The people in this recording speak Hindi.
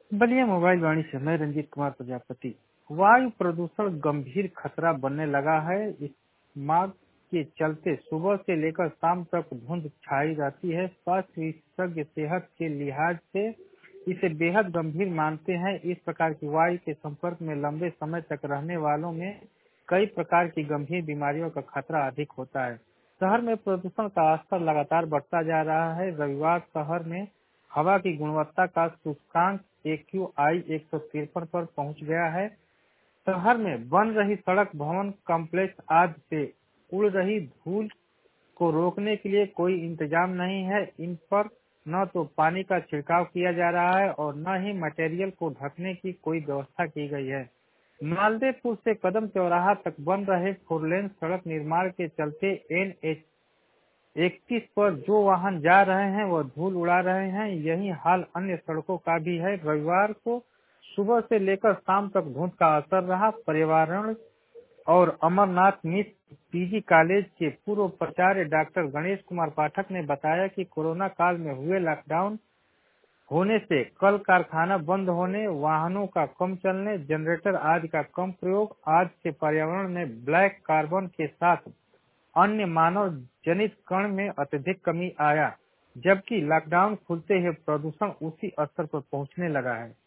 बलिया मोबाइल वाणी से मैं रंजीत कुमार प्रजापति। वायु प्रदूषण गंभीर खतरा बनने लगा है। इस मार्ग के चलते सुबह से लेकर शाम तक धुंध छाई रहती है। स्वास्थ्य विशेषज्ञ सेहत के लिहाज से इसे बेहद गंभीर मानते हैं। इस प्रकार की वायु के संपर्क में लंबे समय तक रहने वालों में कई प्रकार की गंभीर बीमारियों का खतरा अधिक होता है। शहर में प्रदूषण का स्तर लगातार बढ़ता जा रहा है। रविवार शहर में हवा की गुणवत्ता का सूचकांक AQI 153 पर पहुंच गया है। शहर में बन रही सड़क भवन कॉम्प्लेक्स आज से उड़ रही धूल को रोकने के लिए कोई इंतजाम नहीं है। इन पर न तो पानी का छिड़काव किया जा रहा है और न ही मटेरियल को ढकने की कोई व्यवस्था की गई है। मालदेपुर से कदम चौराहा तक बन रहे 4 लेन सड़क निर्माण के चलते NH 31 पर जो वाहन जा रहे हैं वह धूल उड़ा रहे हैं। यही हाल अन्य सड़कों का भी है। रविवार को सुबह से लेकर शाम तक धुंध का असर रहा। पर्यावरण और अमरनाथ मिश्र PG कॉलेज के पूर्व प्राचार्य डॉक्टर गणेश कुमार पाठक ने बताया कि कोरोना काल में हुए लॉकडाउन होने से कल कारखाना बंद होने, वाहनों का कम चलने, जनरेटर आदि का कम प्रयोग आज से पर्यावरण में ब्लैक कार्बन के साथ अन्य मानव जनित कण में अत्यधिक कमी आया, जबकि लॉकडाउन खुलते ही प्रदूषण उसी स्तर पर पहुंचने लगा है।